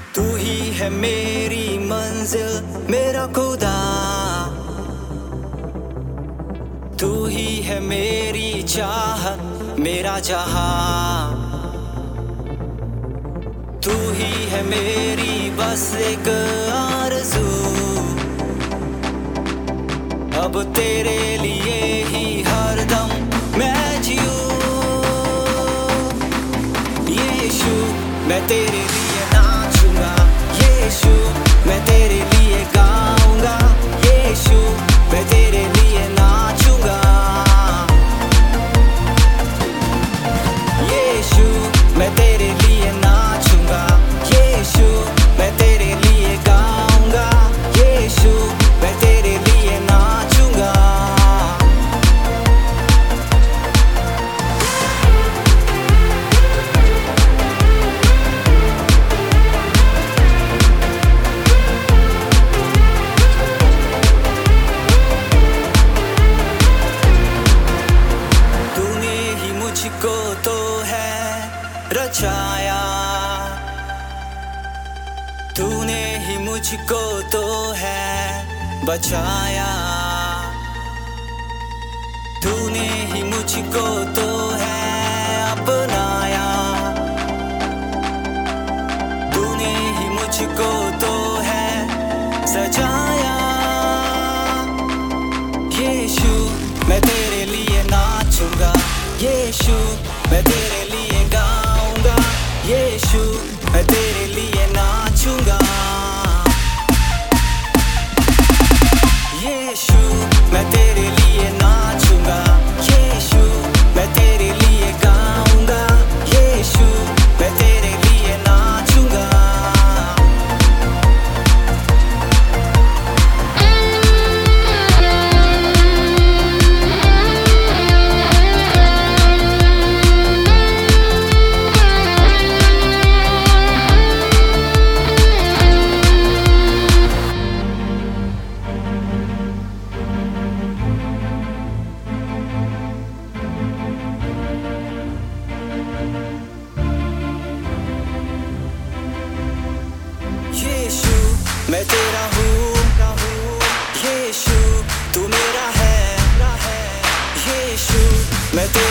तू ही है मेरी मंजिल मेरा खुदा, तू ही है मेरी चाहत मेरा जहां, तू ही है मेरी बस एक आरज़ू। अब तेरे लिए ही हरदम मैं जीऊं। यीशु मैं तेरे लिए नाचूंगा, यीशु मैं तेरे लिए गाऊंगा, यीशु मैं तेरे लिए नाचूंगा, यीशु मैं तेरे लिए नाचूंगा, यीशु मैं तेरे लिए गाऊंगा, यीशु मैं तेरे लिए नाचूंगा। तूने ही मुझको तो है रचाया, तूने ही मुझको तो है बचाया, तूने ही मुझको तो है अपनाया, तूने ही मुझको तो है सजाया। यीशु मैं तेरे लिए नाचूंगा, यीशु मैं तेरे लिए गाऊंगा, यीशु मैं तेरे लिए नाचूंगा, यीशु मैं तेरे लिए नाचूंगा, यीशु मैं तेरे लिए गाऊंगा, यीशु मैं तेरे लिए नाचूंगा। यीशु मैं तेरा हूँ, यीशु तू मेरा है, यीशु मैं तेरा